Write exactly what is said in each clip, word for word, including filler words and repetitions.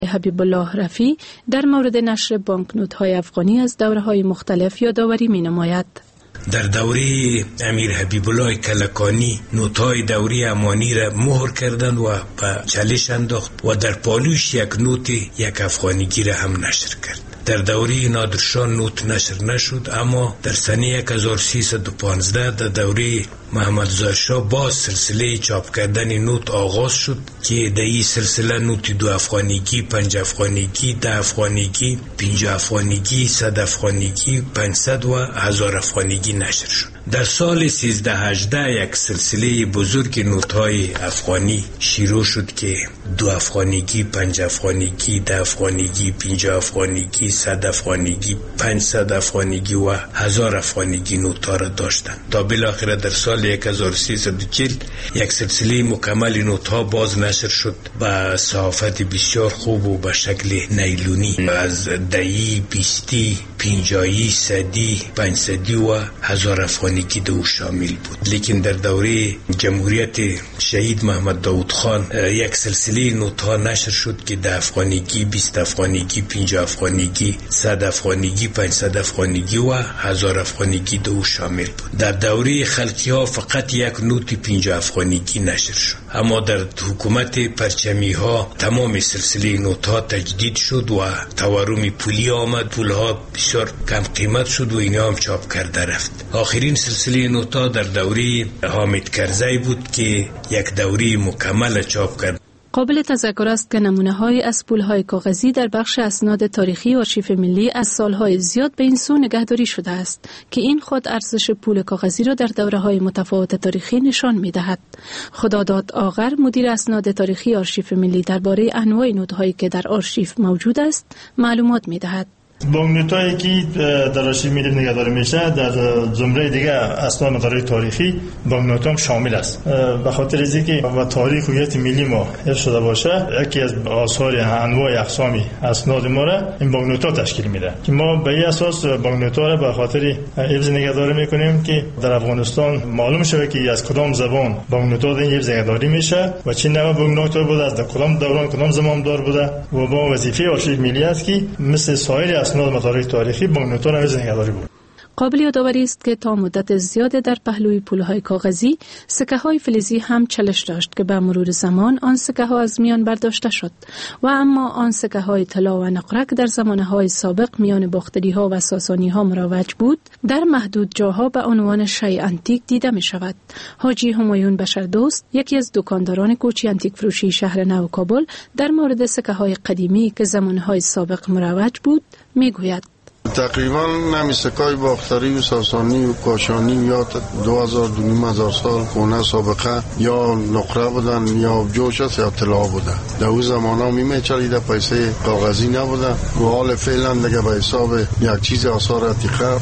حبیب الله رفیع در مورد نشر بانکنوت‌های افغانی از دوره‌های مختلف یادآوری می‌نماید. در دوره امیر حبیب الله کلکانی نوت‌های دوره امانی را مهر کردند و به چالش انداخت و در پالوش یک نوت یک افغانیگی را هم نشر کرد. در دوره نادرشاه نوت نشر نشد، اما در سنه هزار و سیصد و پانزده در دوره محمد رضا شاه باز سلسله چاپ کردن نوت آغاز شد که در این سلسله نوت دو افغانیگی، پنج افغانیگی، ده افغانیگی، پنج افغانیگی، صد افغانیگی، پانصد و هزار افغانیگی نشر شد. در سال سیزده هجده یک سلسله بزرگ نوت‌های افغانی شروع شد که دو افغانیگی، پنج افغانیگی، ده افغانیگی، پنج افغانیگی، صد افغانیگی، پانصد افغانیگی و هزار افغانیگی نوت‌ها را داشتند تا بالاخره در سال هزار و سیصد و چهل یک سلسله مکمل نوت‌ها باز نشر شد با صحافت بسیار خوب و به شکل نیلونی از دهی، بیستی، پنجایی، صدی، پانصدی و هزار افغانیگی دو شامل بود. لیکن در دوره جمهوریت شهید محمد داود خان یک سلسله نوت‌ها نشر شد که ده افغانیگی، بیست افغانیگی، پنج افغانیگی، صد افغانیگی، پانصد افغانیگی و هزار افغانیگی دو شامل بود. در دوره خلقی ها فقط یک نوت پنج افغانیگی نشر شد، اما در حکومت پرچمی ها تمام سلسله نوت ها تجدید شد و تورم پولی آمد، پول ها بسیار کم قیمت شد و اینا هم چاپ کرده رفت. آخرین سلسله نوت ها در دوره حامد کرزی بود که یک دوره مکمل چاپ کرد. قابل تذکر است که نمونه‌های از پول‌های کاغذی در بخش اسناد تاریخی آرشیو ملی از سالهای زیاد به این سو نگهداری شده است که این خود ارزش پول کاغذی را در دوره‌های متفاوت تاریخی نشان می‌دهد. خداداد آغر مدیر اسناد تاریخی آرشیو ملی درباره انواع نوت‌هایی که در آرشیو موجود است معلومات می‌دهد. بانکنوت‌هایی که در آرشیو ملی نگهداری میشه در زمره دیگه اسناد مدارای تاریخی بانکنوت هم شامل است. به خاطر از اینکه و تاریخ هویت ملی ما حفظ شده باشه، یکی از آثار انواع اقسامی اسناد ما را این بانکنوت‌ها تشکیل میده که ما به این اساس بانکنوت‌ها را به خاطر حفظ نگهداری میکنیم که در افغانستان معلوم شود که از کدام زبان بانکنوت‌ها این حفظ نگهداری میشه و چه نوع بانکنوت بوده، از کدام دوران کدام زمان دار بوده و با وظیفه آرشیو ملی است که مثل سایر اسناد مدارای تاریخی بانکنوت‌ها را حفظ نگهداری بود. قابل یادآوری است که تا مدت زیاد در پهلوی پول‌های کاغذی سکه‌های فلزی هم چالش داشت که به مرور زمان آن سکه‌ها از میان برداشته شد و اما آن سکه‌های طلا و نقرک در زمانه‌های سابق میان باختری‌ها و ساسانی‌ها مروج بود، در محدود جاها به عنوان شیء انتیک دیده می‌شود. حاجی همایون بشردوست، یکی از دکانداران کوچی انتیک فروشی شهر نو کابل، در مورد سکه‌های قدیمی که زمانه‌های سابق مروج بود می‌گوید: تقریبا نمی سکای باختری و ساسانی و کاشانی یا دو هزار دو نیم هزار سال خونه سابقه یا نقره بودن یا جوش است یا طلا بوده. در اون زمان ها میمه چلیده پیسه کاغذی نبوده و حال فعلا دیگه به حساب یک چیز آثار عتیقه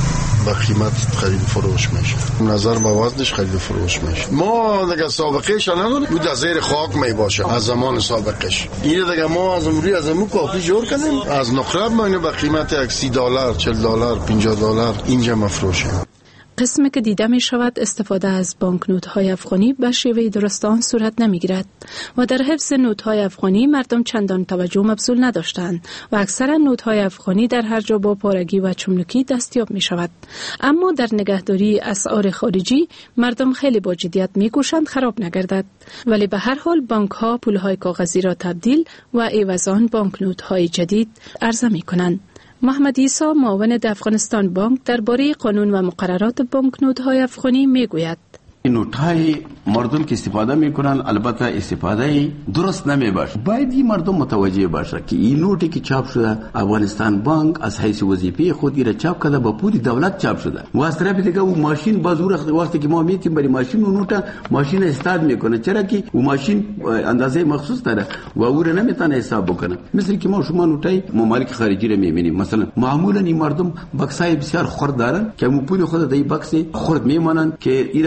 به قیمت خرید فروش میشه، نظر به وزنش خرید فروش میشه. ما دیگه سابقهش نداریم، بود از زیر خاک می باشه از زمان سابقش. این دیگه ما از امروز از امو کافی جور کردیم، از نقره باینه به قیمت سی دلار، چهل دلار، پنجاه دلار اینجا مفروشه. قسمی که دیده می شود استفاده از بانکنوت‌های افغانی به شیوه درست آن صورت نمی‌گیرد و در حفظ نوت‌های افغانی مردم چندان توجه مبذول نداشتند و اکثر نوت‌های افغانی در هر جا با پارگی و چملکی دستیاب می شود. اما در نگهداری اسعار خارجی مردم خیلی با جدیت می‌کوشند خراب نگردد، ولی به هر حال بانک‌ها پول‌های کاغذی را تبدیل و عوض آن بانکنوت‌های جدید عرضه می‌کنند. محمد عیسی معاون افغانستان بانک درباره قانون و مقررات بانکنوت‌های افغانی میگوید: این نوت‌های مردم که استفاده میکنن البته استفاده درست نمیباشه. باید این مردم متوجه باشه که این نوتی که چاپ شده افغانستان بانک از حیث وظیفه خود را چاپ کرده با پول دولت چاپ شده و از طرف دیگه اون ماشین بازور وقتی که ما میتیم برای ماشین اون نوت ماشین استارت میکنه، چرا که اون ماشین اندازه مخصوص داره و او را نمیتونه حساب بکنه. مثل که ما شما نوتای ممالک خارجی را میبینیم، مثلا معمولا این مردم بکسای بسیار خرد دارن که اون پول خود در این بکس خرد میمانن که این خوب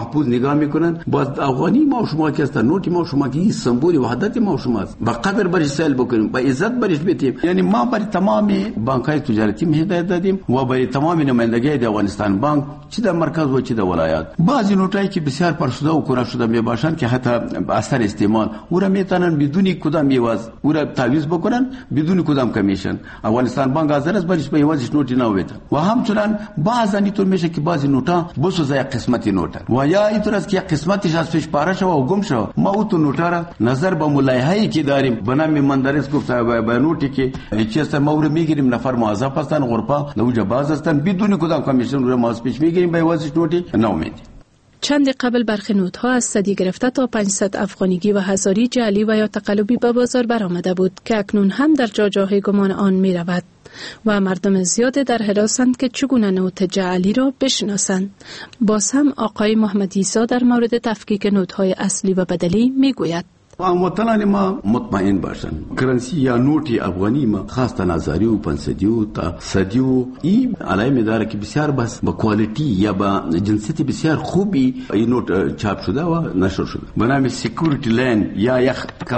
محفوظ نگاه میکنن. باز افغانی ما شما که است، نوٹ ما شما که سمبل وحدت ما شما است، با قدر برش سال بکنیم، با عزت برش بیتیم. یعنی ما برای تمام بانک‌های تجارتی هدایت دادیم و برای تمام نمایندگی د افغانستان بانک چې د مرکز و چې د ولایات بعضی نوټای که بسیار پرسوده و کره شده می باشند که حتی اثر استعمال او را میتونن بدون کدام یواز او را تعویض بکنن بدون کدام کمیشن. افغانستان بانک حاضر است برش به یوازش نوتی نوید و همچنان بعضی اینطور میشه که بعضی نوتا بسوزه یک قسمتی نوت و یا اینطور است که یک قسمتش از پیش پاره شو و گم شو. ما او تو نوتا را نظر به ملایحه‌ای که داریم بنام مندرس گفت به نوتی که چیست ما رو میگیریم نفر موظف هستن غرفه لوجا باز هستن بدون کدام کمیشن رو ما پیش میگیریم به یوازش نوتی نومید. چند قبل برخی نوت‌ها از صدی گرفته تا پانصد افغانیگی و هزاری جعلی و یا تقلبی به بازار برآمده بود که اکنون هم در جا جاهای گمان آن می رود و مردم زیاد در حراسند که چگونه نوت جعلی را بشناسند. باز هم آقای محمد عیسی در مورد تفکیک نوت‌های اصلی و بدلی می گوید. هموطنان ما مطمئن باشند کرنسی یا نوتی افغانی ما خاص تنازاری و پنسدیو تا صدیو این علائم داره که بسیار بس با کوالیتی یا با جنسیت بسیار خوبی این نوت چاپ شده و نشر شده. بنام سکیوریتی لین یا یک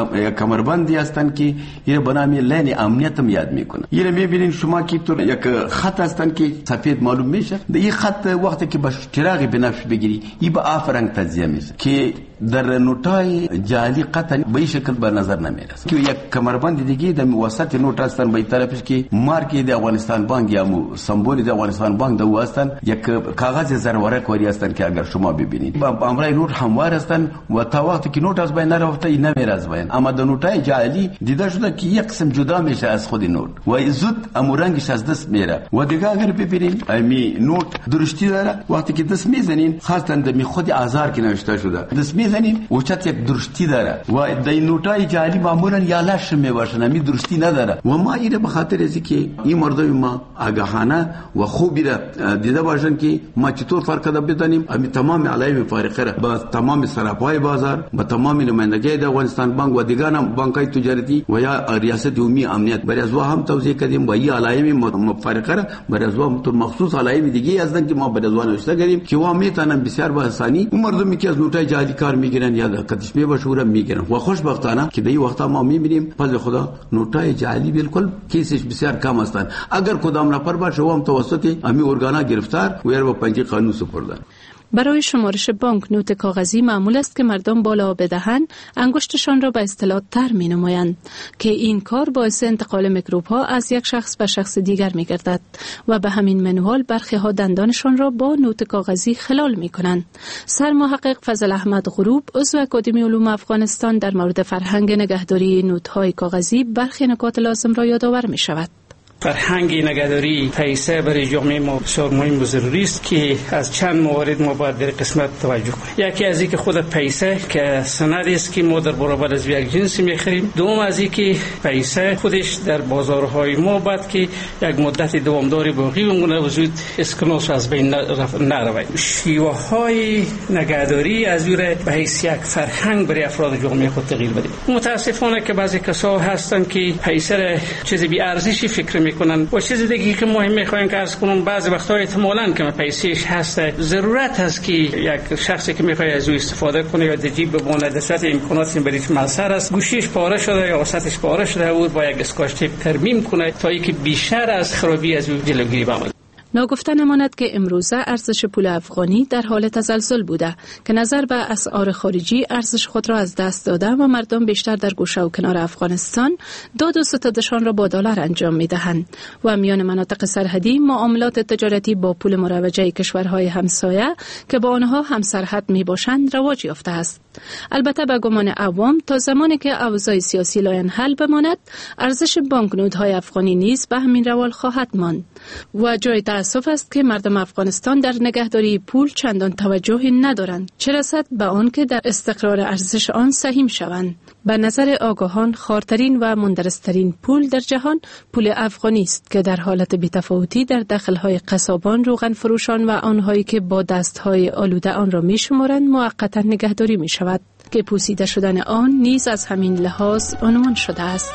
کمربندی هستند که این بنام لین امنیت هم یاد میکنه. این میبینین شما که تو یک خط هستند که سفید معلوم میشه. این خط وقتی که با چراغ بنفش بگیری این با آفرنگ تجزیه میشه که در نوتای جعلی قطعا به این شکل به نظر نمیرسه که یک کمربند دیگه در وسط نوت هستن به طرفش که مارک د افغانستان بانک یا سمبول د افغانستان بانک دو هستن یک کاغذ زرورق کوری هستن که اگر شما ببینید با امرای نوت هموار هستن و تا وقتی که نوت از بین نرفته این نمیرسه بین. اما در نوتای جعلی دیده شده که یک قسم جدا میشه از خود نوت و زود امورنگش از دست میره و دیگه اگر ببینید امی نوت درشتی داره وقتی که دست میزنین خاصا در خود آزار که نوشته شده دست میزنین وچت یک درشتی داره و در نوتای جعلی معمولا یا لاش میباشن می درستی نداره و ما اینه به خاطر ازی که این مردم ما آگاهانه و خوبی را دیده باشن که ما چطور فرق ده بدانیم. امی تمام علائم فارقه را با تمام صرافای بازار با تمام نمایندگی د افغانستان بانک و دیگر بانک‌های تجارتی و یا ریاست عمومی امنیت برای از هم توضیح کردیم و این علائم مفارقه را برای از هم مخصوص علائم دیگه هستند که ما برای از نوشته کردیم که و میتونن بسیار با آسانی اون مردمی که از نوتای جعلی کار میگیرن یا کتش میباشورن میگیرن و خوشبختانه که در وقتا ما میبینیم فضل خدا نوتای جعلی بالکل کیسش بسیار کم هستند. اگر کدام نفر باشه و هم توسط امی ارگانا گرفتار و یا با پنجه قانون سپردن. برای شمارش بانک نوت کاغذی معمول است که مردم بالا بدهند انگشتشان را به اصطلاح تر می نمایند که این کار باعث انتقال میکروب ها از یک شخص به شخص دیگر می گردد و به همین منوال برخی ها دندانشان را با نوت کاغذی خلال می کنند. سرمحقق فضل احمد غروب عضو اکادمی علوم افغانستان در مورد فرهنگ نگهداری نوت های کاغذی برخی نکات لازم را یادآور می شود. فرهنگ نگهداری پیسه برای جامعه ما بسیار مهم و ضروری است که از چند موارد ما باید در قسمت توجه کنیم. یکی از اینکه خود پیسه که سندی است که ما در برابر از یک جنس می‌خریم. دوم از اینکه پیسه خودش در بازارهای ما باید که یک مدت دوامداری باقی بمونه و زود اسکناس از بین نرود. شیوه‌های نگهداری از اون به حیث یک فرهنگ برای افراد جامعه خود تغییر بده. متاسفانه که بعضی کسا هستند که پیسه را چیزی بی ارزشی فکر میکنن و چیز دیگه که مهم میخوایم که عرض کنم بعضی وقتا احتمالاً که پیسهش هست ضرورت هست که یک شخصی که میخواد از او استفاده کنه یا جیب بمونه در صورت امکانات بریش موثر است گوشیش پاره شده یا وسطش پاره شده و با یک اسکاچ تیپ ترمیم کنه تا اینکه بیشتر از خرابی از او جلوگیری بمونه. ناگفته نماند که امروزه ارزش پول افغانی در حال تزلزل بوده که نظر به اسعار خارجی ارزش خود را از دست داده و مردم بیشتر در گوشه و کنار افغانستان داد و ستدشان را با دلار انجام می دهند و میان مناطق سرحدی معاملات تجارتی با پول مروجه کشورهای همسایه که با آنها هم سرحد می باشند رواج یافته است. البته به گمان عوام تا زمانی که اوضاع سیاسی لاینحل بماند ارزش بانکنوت‌های افغانی نیز به همین روال خواهد ماند و جای تأسف است که مردم افغانستان در نگهداری پول چندان توجهی ندارند چه رسد به آن که در استقرار ارزش آن سهیم شوند. به نظر آگاهان خارترین و مندرسترین پول در جهان پول افغانی است که در حالت بی‌تفاوتی در داخل‌های قصابان، روغن فروشان و آنهایی که با دست‌های آلوده آن را می‌شمارند موقتا نگهداری می‌شود که پوسیده شدن آن نیز از همین لحاظ عنوان شده است.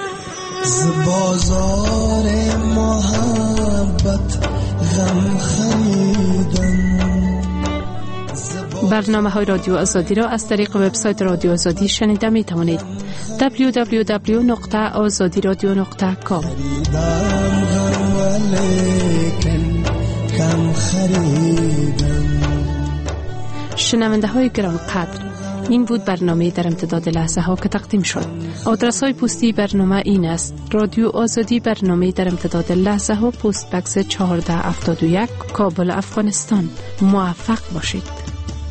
ز بازار محبت غم خریدن. برنامه های رادیو آزادی را از طریق وبسایت رادیو آزادی شنیده می توانید. دبلیو دبلیو دبلیو نقطه آزادی رادیو نقطه کام. شنونده های گران قدر، این بود برنامه در امتداد لحظه ها که تقدیم شد. آدرس های پستی برنامه این است: رادیو آزادی، برنامه در امتداد لحظه ها، پست بکس چهارده هفتاد و یک، کابل، افغانستان. موفق باشید.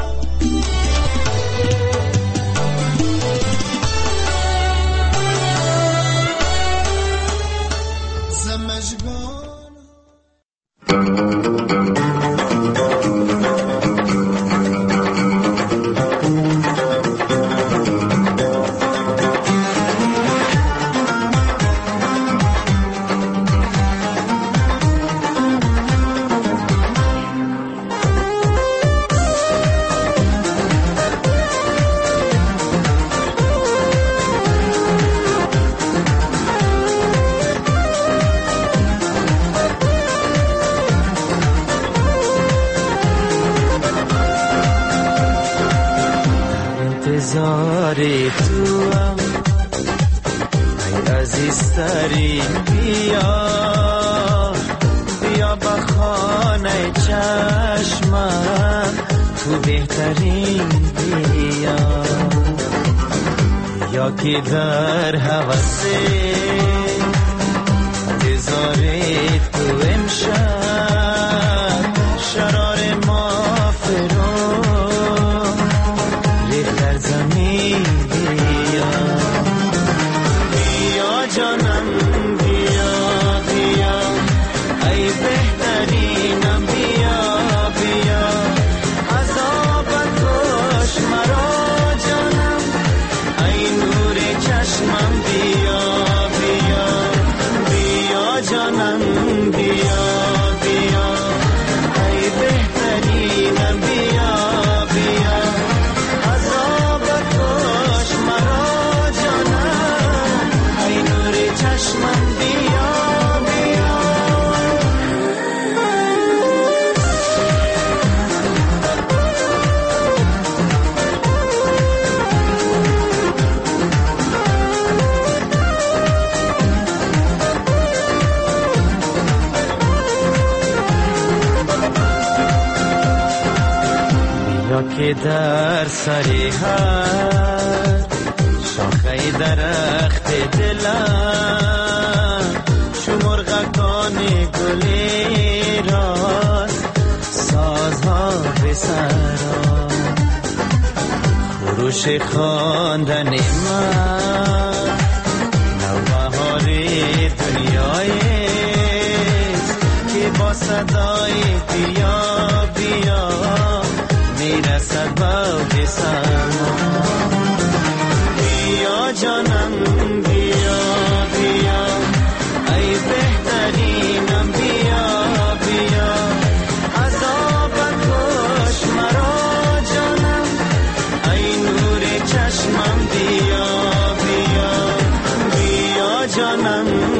انتظار تو هم ای عزیزترین، بیا بیا با خانه چشمم، تو بهترین بیا، یا که در حوث انتظار تو امشب شرار ما فرو ریخت در زمین، بیا بیا جانم، بیا بیا ای بهترینم، بیا بیا عذابت کش مرا جانم، ای نور چشمم، بیا بیا بیا جانم، بیا بیا ای بهترینم، بیا بیا عذابت کش مرا جانم، ای نور چشمم، بیا بیا. بیا که در سری هر شاخه درخت دلم، چو مرغکان گلی راست سازها به سرا، خروش خواندن من نوبهار دنیایست، که با صدای بیا بیا میرسد باغ سما، بیا جانم، بیا بیا ای بهترینم، بیا بیا عذابت کش مرا جانم، ای نور چشمم، بیا بیا بیا جانم،